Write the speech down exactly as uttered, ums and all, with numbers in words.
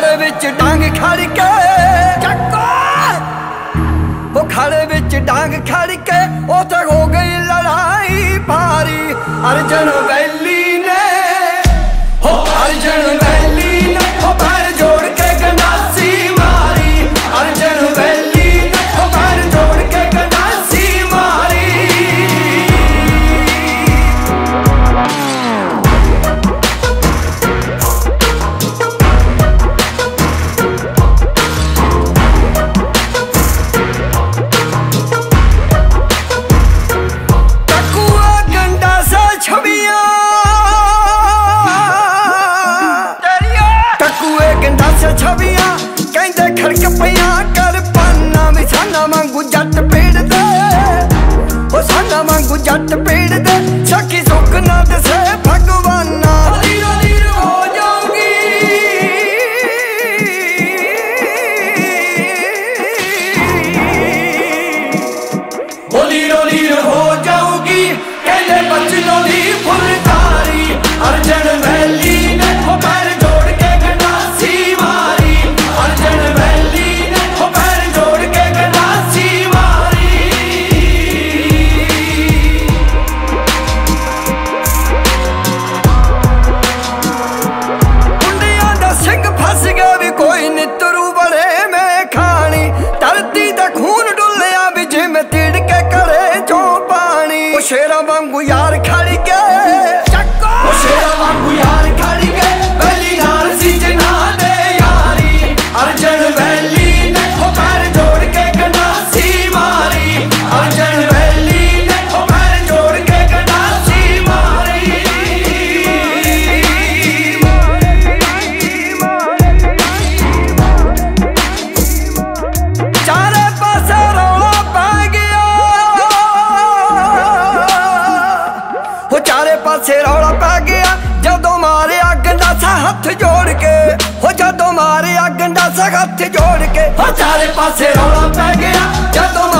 खड़े विच डांग खड़ के वो खड़े विच डांग खड़ के उते हो गई लड़ाई भारी। अर्जन वैली ने हो अर्जन वैली ने हो पैर जोड़ के गंडासी मारी। अर्जन वैली ने हो पैर जोड़ के गंडासी मारी। छवियां कहते खड़क पिया कर पाना भी साना वांगू जट पेड़ दे ओ साना वांगू जट पेड़ दे सखी सुख ना दसे भगवाना। लीरो लीरो हो जाऊंगी ओ लीरो लीरो हो जाऊंगी कहते बचनों दी फुलकारी। अर्जन वैली ने हो पैर जोड़ के गंडासी मारी। अर्जन वैली ने हो पैर जोड़ के गंडासी मारी। मुंडियां दा सिंह फस गया भी कोई नितरू बड़े में खानी। धरती दा खून डुलिया भी जिमें तिड़के करे जो पानी। ओ शेरा वांगू यार खड़ गए ओ शेरा वांगू यार खड़ गए वैली नाल सिजना दे यारी। अर्जन वैली ने हो पैर जोड़ के गंडासी मारी। अर्जन वैली ने हो पैर जोड़ के गंडासी मारी। चारे पासे रौला पै गया हो चारे पासे रौला पै गया जदों मारिया गंडासा हथ जोड़ के हो जदों मारिया गंडासा हथ जोड़ के हो चारे पासे रौला पै गया जदों